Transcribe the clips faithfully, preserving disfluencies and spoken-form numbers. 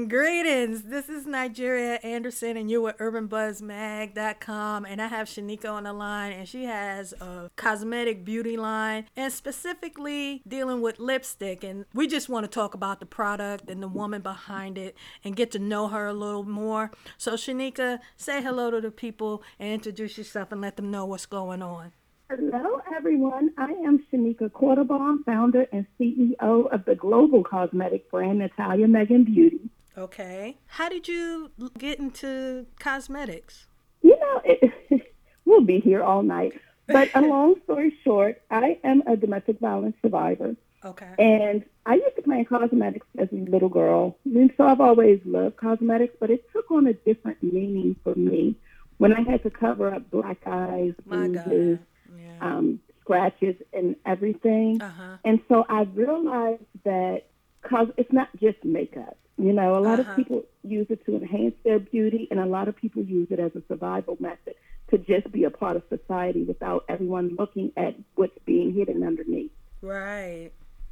Greetings. This is Nigeria Anderson, and you're with urban buzz mag dot com. And I have Shanika on the line, and she has a cosmetic beauty line, and specifically dealing with lipstick. And we just want to talk about the product and the woman behind it and get to know her a little more. So, Shanika, say hello to the people and introduce yourself and let them know what's going on. Hello, everyone. I am Shanika Quarterbaum, founder and C E O of the global cosmetic brand Natalia Megan Beauty. Okay. How did you get into cosmetics? You know, it, we'll be here all night. But a long story short, I am a domestic violence survivor. Okay. And I used to play in cosmetics as a little girl. And so I've always loved cosmetics, but it took on a different meaning for me when I had to cover up black eyes, My bruises, God. Yeah. um, scratches, and everything. Uh-huh. And so I realized that cause it's not just makeup. You know, a lot Uh-huh. of people use it to enhance their beauty, and a lot of people use it as a survival method to just be a part of society without everyone looking at what's being hidden underneath. Right.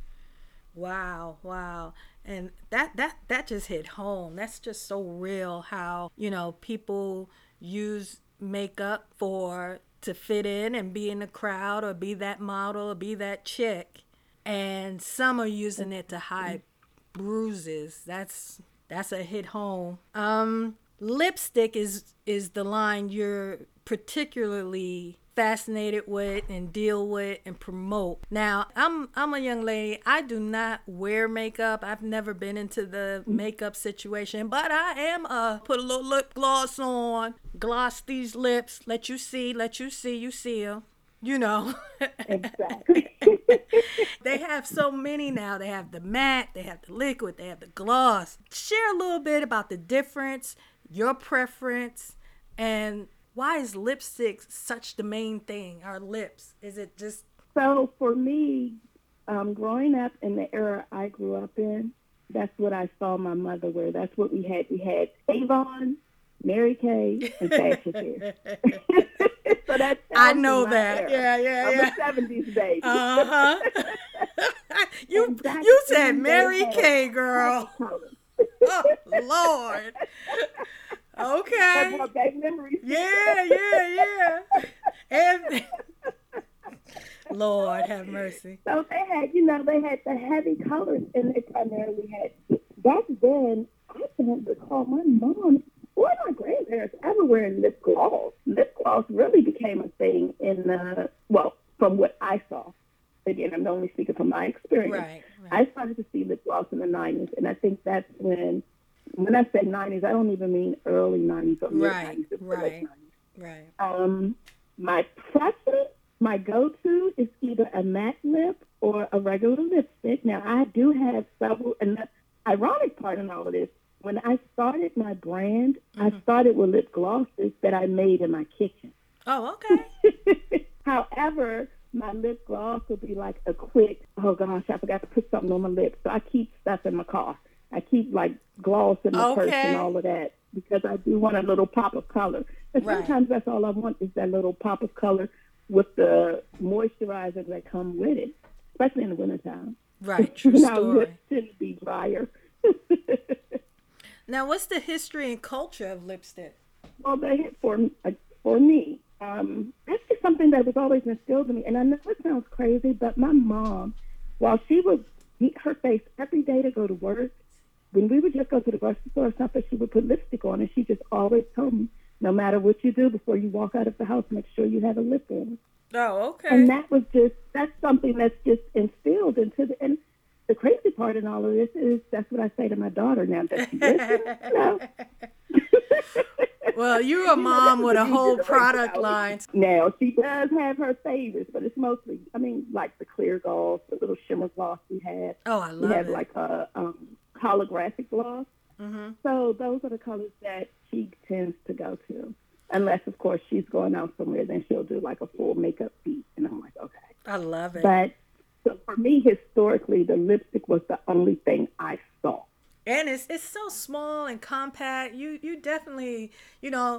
Wow, wow. And that that that just hit home. That's just so real how, you know, people use makeup for to fit in and be in the crowd or be that model or be that chick. And some are using it to hide bruises. That's that's a hit home. Um lipstick is is the line you're particularly fascinated with and deal with and promote. Now, I'm I'm a young lady. I do not wear makeup. I've never been into the makeup situation, but I am a put a little lip gloss on, gloss these lips, let you see, let you see, you see 'em. You know. Exactly. They have so many now. They have the matte, they have the liquid, they have the gloss. Share a little bit about the difference, your preference, and why is lipstick such the main thing? Our lips. Is it just... So for me, um, growing up in the era I grew up in, that's what I saw my mother wear. That's what we had. We had Avon, Mary Kay, and Fashion Fair. So that's I know that. Yeah, yeah, I'm yeah. a seventies baby. Uh-huh. you And back you said then, they Mary had Kay, girl. colors. Oh, Lord. Okay. That brought back memories. Yeah, yeah, yeah. And Lord have mercy. So they had, you know, they had the heavy colors, and they primarily had, back then, I don't recall my mom or my grandparents ever wearing lip gloss. Lip gloss really became a thing in the, well, from what I saw. Again, I'm only speaking from my experience. Right, right. I started to see lip gloss in the nineties, and I think that's when, when I say nineties, I don't even mean early nineties or mid Right, nineties. It's the late right, nineties. right. Um, my preference, my go-to is either a matte lip or a regular lipstick. Now, I do have several, and the ironic part in all of this, when I started my brand, Mm-hmm. I started with lip glosses that I made in my kitchen. Oh, okay. However, my lip gloss will be like a quick, oh gosh, I forgot to put something on my lips. So I keep stuff in my car. I keep like gloss in my purse Okay. and all of that because I do want a little pop of color. And Right. sometimes that's all I want is that little pop of color with the moisturizers that come with it, especially in the wintertime. Right, true Now, story. lips tend to be drier. Now, what's the history and culture of lipstick? Well, they, for, uh, for me, um, that's just something that was always instilled in me. And I know it sounds crazy, but my mom, while she would beat her face every day to go to work, when we would just go to the grocery store or something, she would put lipstick on, and she just always told me, no matter what you do, before you walk out of the house, make sure you have a lip on. Oh, okay. And that was just, that's something that's just instilled into the, and the crazy part in all of this is that's what I say to my daughter now that she listens. You know? Well, you're a mom with a whole product line. Now, she does have her favorites, but it's mostly, I mean, like the clear gloss, the little shimmer gloss we have. Oh, I We love have it. like a um, holographic gloss. Mm-hmm. So those are the colors that she tends to go to. Unless, of course, she's going out somewhere, then she'll do like a full makeup beat. And I'm like, okay. I love it. But so for me, historically, the lipstick was the only thing I saw. And it's it's so small and compact. You you definitely, you know,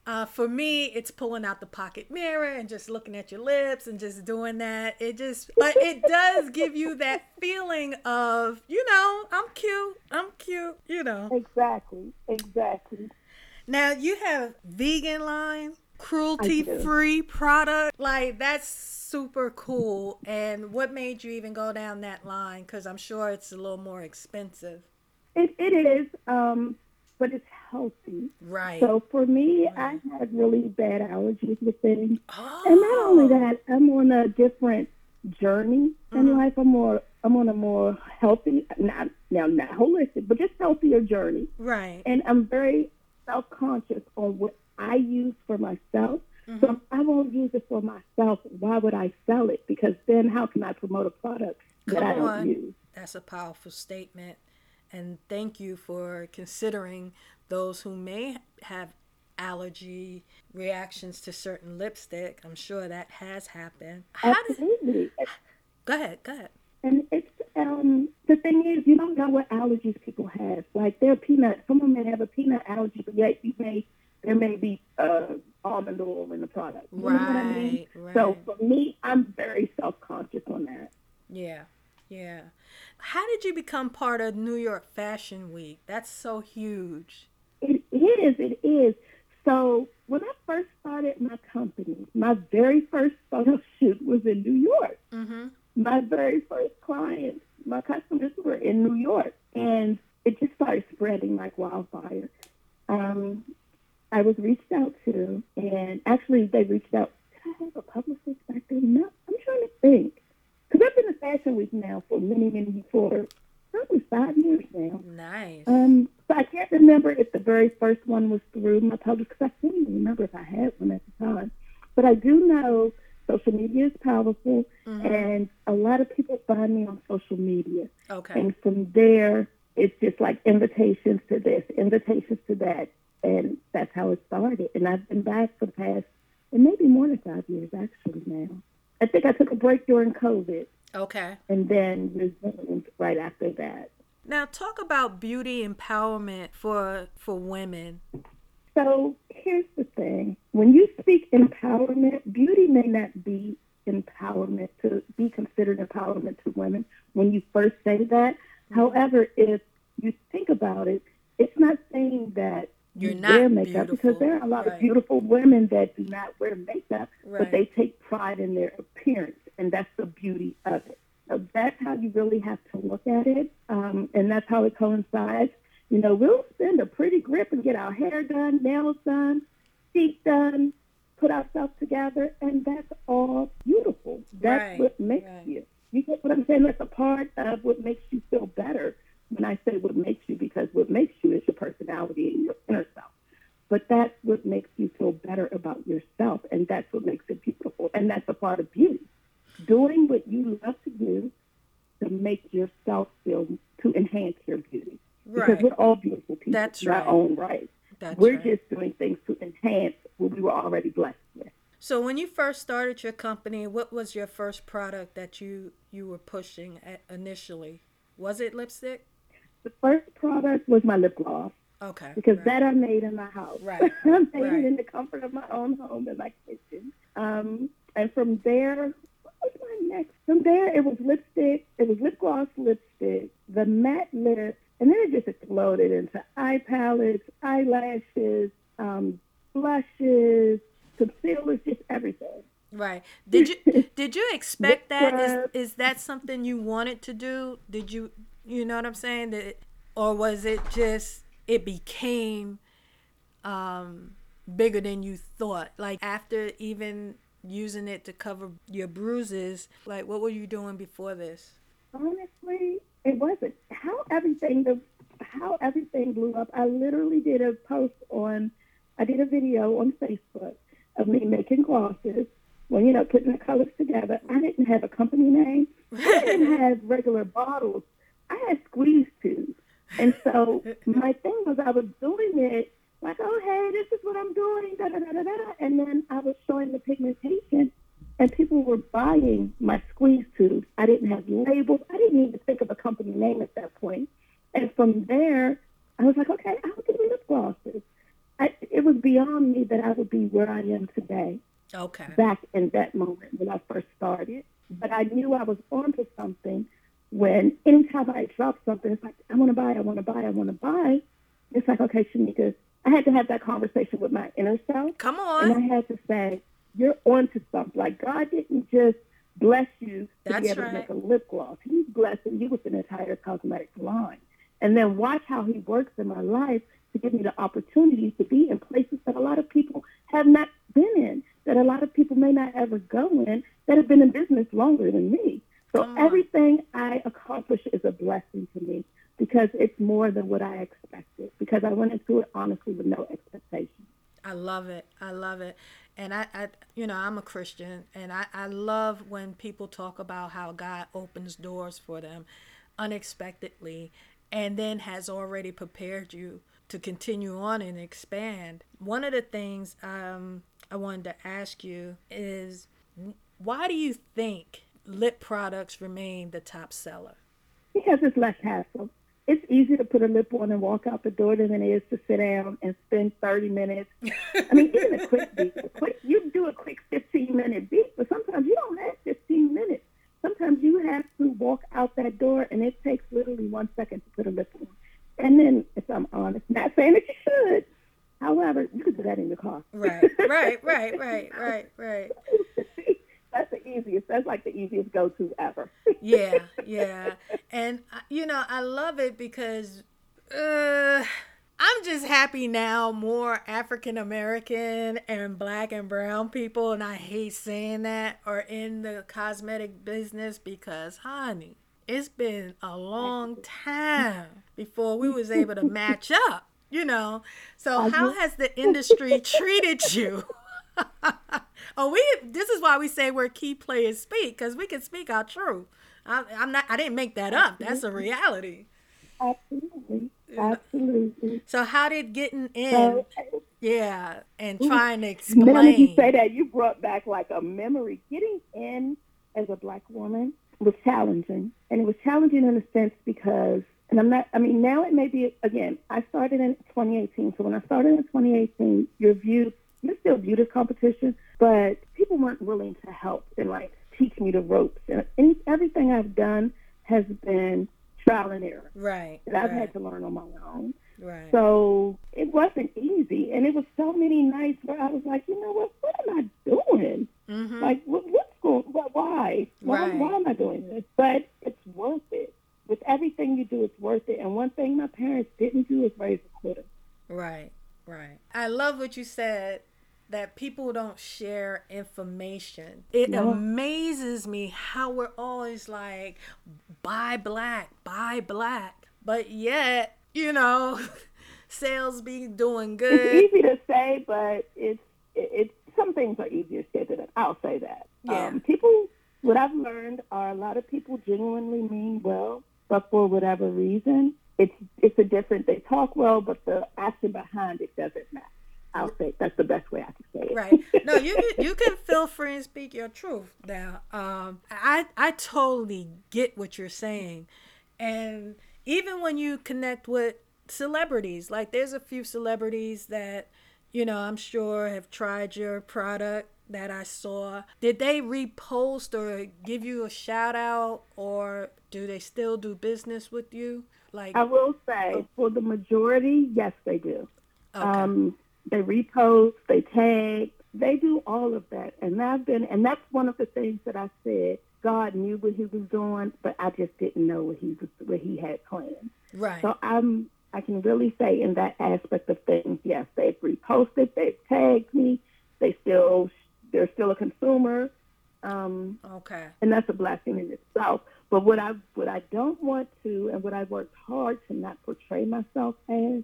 Uh, for me, it's pulling out the pocket mirror and just looking at your lips and just doing that. It just, but it does give you that feeling of, you know, I'm cute, I'm cute, you know. Exactly, exactly. Now you have vegan line, I cruelty do. free product. Like that's super cool. And what made you even go down that line? Because I'm sure it's a little more expensive. It it is, um, but it's healthy. Right. So for me, I Right. had really bad allergies with things, and not only Oh. that, I'm on a different journey in Mm-hmm. life. I'm more I'm on a more healthy, not now not holistic, but just healthier journey, Right. and I'm very self conscious on what I use for myself. So Mm-hmm. if I won't use it for myself, why would I sell it? Because then how can I promote a product that Come I don't on. use? That's a powerful statement. And thank you for considering those who may have allergy reactions to certain lipstick. I'm sure that has happened. How did Absolutely. Go ahead, go ahead. And it's um the thing is, you don't know what allergies people have. Like their peanut, someone may have a peanut allergy, but yet you may there may be uh, almond oil in the product. You know what I mean? Right, So right. for me, I'm very self conscious on that. Yeah, yeah. How did you become part of New York Fashion Week? That's so huge. It is, it is. So when I first started my company, my very first photo shoot was in New York. Mm-hmm. My very first clients, my customers were in New York, and it just started spreading like wildfire. Um, I was reached out to, and actually they reached out. Did I have a publicist back then? No, I'm trying to think. Because I've been in Fashion Week now for many, many, for probably five years now. Nice. Um, so I can't remember if the very first one was through my public, because I can't even remember if I had one at the time. But I do know social media is powerful, Mm-hmm. and a lot of people find me on social media. Okay. And from there, it's just like invitations to this, invitations to that. And that's how it started. And I've been back for the past, and maybe more than five years actually now. I think I took a break during COVID Okay. and then resumed right after that. Now talk about beauty empowerment for for women. So here's the thing. When you speak empowerment, beauty may not be empowerment to be considered empowerment to women when you first say that. Mm-hmm. However, if you think about it, it's not saying that You're you not wear makeup, beautiful. because there are a lot Right. of beautiful women that do not wear makeup, Right. but they take pride in their appearance, and that's the beauty of it. So that's how you really have to look at it, um, and that's how it coincides. You know, we'll spend a pretty grip and get our hair done, nails done, feet done, put ourselves together, and that's all beautiful. That's Right. what makes Right. you. You get what I'm saying? That's a part of what makes you feel better. When I say what makes you, because what makes you is your personality and your inner self. But that's what makes you feel better about yourself, and that's what makes it beautiful, and that's a part of beauty. Doing what you love to do to make yourself feel, to enhance your beauty. Because Right. we're all beautiful people That's in our right. own right. That's We're right. just doing things to enhance what we were already blessed with. So when you first started your company, what was your first product that you you were pushing at initially? Was it lipstick? The first product was my lip gloss, Okay. because Right. that I made in my house. Right. I made Right. it in the comfort of my own home in my kitchen. Um, and from there, what was my next? From there, it was lipstick. It was lip gloss, lipstick, the matte lip, and then it just exploded into eye palettes, eyelashes, um, blushes, concealers, just everything. Right. Did you did you expect Lip that? scrub. Is is that something you wanted to do? Did you you know what I'm saying? That or was it just it became um bigger than you thought? Like after even using it to cover your bruises, like what were you doing before this? Honestly, it wasn't. How everything the how everything blew up. I literally did a post on, I did a video on Facebook of me making glosses. When you know, putting the colors together. I didn't have a company name. I didn't have regular bottles. I had squeeze tubes. And so my thing was, I was doing it like, oh hey, this is what I'm doing, da da da da da. And then I was showing the pigmentation, and people were buying my squeeze tubes. I didn't have labels. I didn't even think of a company name at that point. And from there, I was like, okay, I'll do lip glosses. I, it was beyond me that I would be where I am today Okay. back in that moment when I first started. But I knew I was onto something when anytime I dropped something, it's like, I want to buy, I want to buy, I want to buy. It's like, okay, Shanika, I had to have that conversation with my inner self. Come And on. I had to say, you're onto something. Like, God didn't just bless you to be That's able to make right. a lip gloss. He's blessing you with an entire cosmetic line. And then watch how he works in my life to give me the opportunity to be in places that a lot of people have not been in, that a lot of people may not ever go in, that have been in business longer than me. So Come on. everything I accomplish is a blessing to me because it's more than what I expected, because I went into it honestly with no expectations. I love it. I love it. And I, I you know, I'm a Christian, and I, I love when people talk about how God opens doors for them unexpectedly and then has already prepared you to continue on and expand. One of the things um, I wanted to ask you is, why do you think lip products remain the top seller? Because it's less hassle. It's easier to put a lip on and walk out the door than it is to sit down and spend thirty minutes. I mean, even a quick beat, a quick, you do a quick fifteen minute beat, but sometimes you don't have fifteen minutes. Sometimes you have to walk out that door, and it takes literally one second to put a lip on. And then, if I'm honest, not saying that you should, however, you could do that in your car. Right, right, right, right, right, right. That's the easiest. That's like the easiest go-to ever. Yeah, yeah. And, uh, you know, I love it because uh, I'm just happy now more African American and black and brown people, and I hate saying that, are in the cosmetic business because, honey, it's been a long time before we was able to match up, you know. So how has the industry treated you? Oh, we. This is why we say we're key players speak, because we can speak our truth. I, I'm not. I didn't make that up. That's a reality. Absolutely. Absolutely. So how did getting in, So, yeah, and trying to now that you say explain? that, you brought back like a memory. Getting in as a black woman was challenging. And it was challenging in a sense because, and I'm not, I mean, now it may be, again, I started in twenty eighteen. So when I started in twenty eighteen, you're viewed, you're still viewed as competition, but people weren't willing to help and like teach me the ropes. And any, everything I've done has been trial and error Right. that I've right, had to learn on my own. Right. So it wasn't easy. And it was so many nights where I was like, you know what, what am I doing? Mm-hmm. Like, what, what's going, what, why? Why, Right. why am I doing this? But it's worth it. With everything you do, it's worth it. And one thing my parents didn't do is raise a quitter. Right. Right. I love what you said, that people don't share information. It No. amazes me how we're always like, buy black, buy black. But yet, you know, sales be doing It's good. easy to say, but it's, it, it's, some things are easier said than done. I'll say that. Yeah. Um, people, what I've learned are a lot of people genuinely mean well, but for whatever reason, it's it's a different, they talk well, but the action behind it doesn't match. I'll say that's the best way I can say it. Right. No, you you can feel free and speak your truth now. Um, I I totally get what you're saying, and even when you connect with celebrities, like there's a few celebrities that, you know, I'm sure have tried your product that I saw. Did they repost or give you a shout out, or do they still do business with you? Like, I will say, for the majority, yes, they do. okay. Um, they repost, they tag, they do all of that. And I've been, and that's one of the things that I said. God knew what He was doing, but I just didn't know what He was, what He had planned. Right. So I'm, I can really say in that aspect of things, yes, they've reposted, they've tagged me, they still, they're still a consumer. Um, Okay. and that's a blessing in itself. But what I what I don't want to, and what I worked hard to not portray myself as,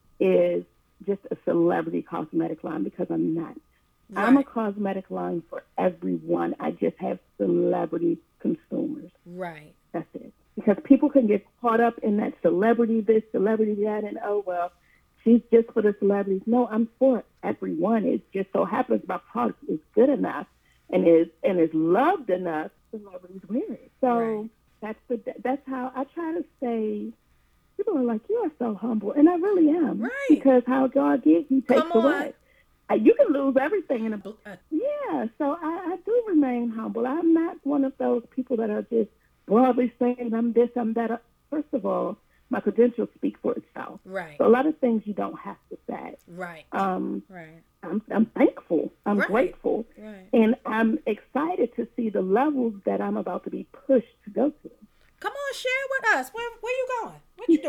is just a celebrity cosmetic line, because I'm not. Right. I'm a cosmetic line for everyone. I just have celebrity consumers. Right. That's it. Because people can get caught up in that celebrity this, celebrity that, and oh well, she's just for the celebrities. No, I'm for everyone. It just so happens my product is good enough and is and is loved enough, celebrities wear it. So Right. that's the that's how I try to stay people are like, you are so humble. And I really am. Right. Because how God gives, he takes Come on. away. Uh, You can lose everything in a yeah. So I, I do remain humble. I'm not one of those people that are just broadly saying I'm this, I'm that. First of all, my credentials speak for itself. Right. So a lot of things you don't have to say. Right. Um, Right. I'm, I'm thankful. I'm Right. grateful. Right. And I'm excited to see the levels that I'm about to be pushed to go to. Come on, share with us. Where where you going? What you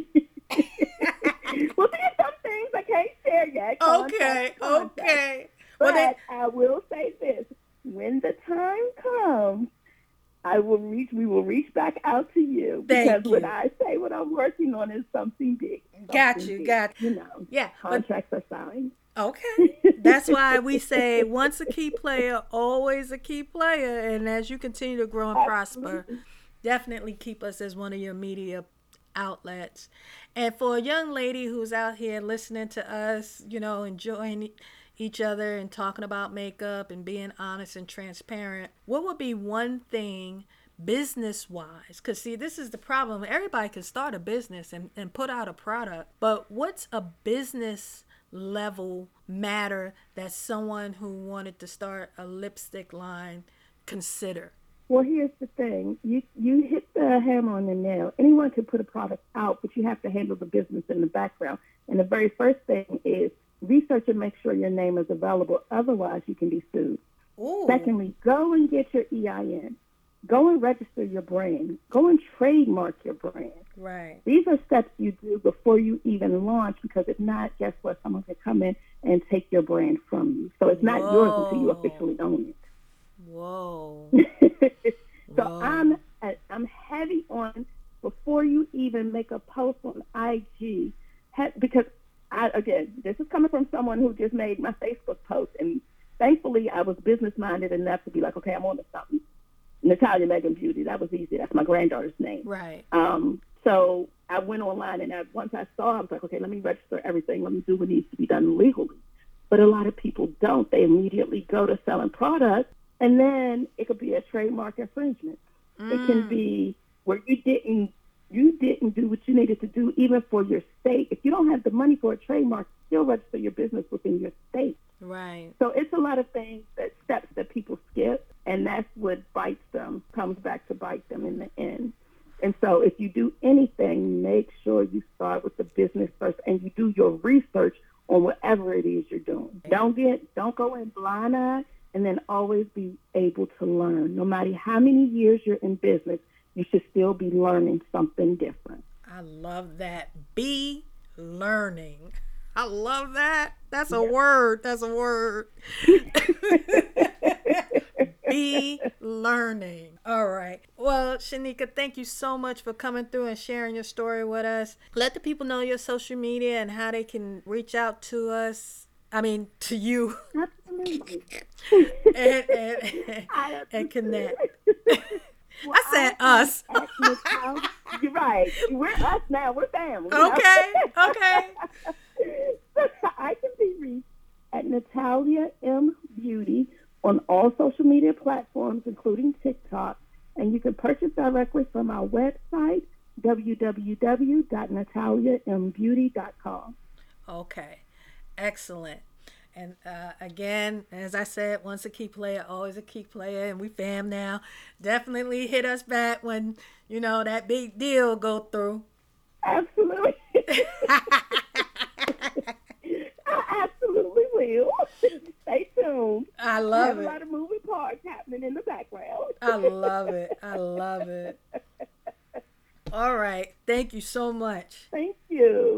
doing? Well, there's some things I can't share yet. Okay. Contact, contact. Okay. But Well, then, I will say this: when the time comes, I will reach. We will reach back out to you Thank because when you. I say what I'm working on is something big. Got something you, big, got you. know, yeah. But contracts are signed. okay. That's why we say once a key player, always a key player. And as you continue to grow and prosper, Absolutely. definitely keep us as one of your media outlets. And for a young lady who's out here listening to us, you know, enjoying each other and talking about makeup and being honest and transparent, what would be one thing business wise? Because, see, this is the problem. Everybody can start a business and, and put out a product, but what's a business level matter that someone who wanted to start a lipstick line consider? Well, here's the thing. You you hit the hammer on the nail. Anyone can put a product out, but you have to handle the business in the background. And the very first thing is research and make sure your name is available. Otherwise, you can be sued. Ooh. Secondly, go and get your E I N. Go and register your brand. Go and trademark your brand. Right. These are steps you do before you even launch, because if not, guess what? Someone can come in and take your brand from you. So it's not yours until you Whoa. officially own it. Whoa. So Whoa. I'm I'm heavy on before you even make a post on I G, ha- because I again this is coming from someone who just made my Facebook post, and thankfully I was business minded enough to be like, okay, I'm on to something. Natalia Megan Beauty, that was easy. That's my granddaughter's name. Right. Um, so I went online, and I, once I saw, I was like, okay, let me register everything. Let me do what needs to be done legally. But a lot of people don't. They immediately go to selling products, and then it could be a trademark infringement. Mm. It can be where you didn't you didn't do what you needed to do, even for your state. If you don't have the money for a trademark, still register your business within your state. Right. So it's a lot of things, that steps that people skip, and that's what bites them, comes back to bite them in the end. And so if you do anything, make sure you start with the business first, and you do your research on whatever it is you're doing. Don't get, don't go in blind eye, and then always be able to learn. No matter how many years you're in business, you should still be learning something different. I love that. Be learning. I love that. That's a word. That's a word. Be learning. All right. Well, Shanika, thank you so much for coming through and sharing your story with us. Let the people know your social media and how they can reach out to us. I mean, to you. Absolutely. and, and, and connect. Well, I said I us. at Natalia, you're right. We're us now. We're family. Okay. Okay. I can be reached at Natalia M Beauty on all social media platforms, including TikTok. And you can purchase directly from our website, w w w dot natalia m beauty dot com. Okay. Excellent. And uh, again, as I said, once a key player, always a key player, and we fam now. Definitely hit us back when, you know, that big deal go through. Absolutely. I absolutely will. Stay tuned. I I love have it. a lot of moving parts happening in the background. I love it. I love it. All right. Thank you so much. Thank you.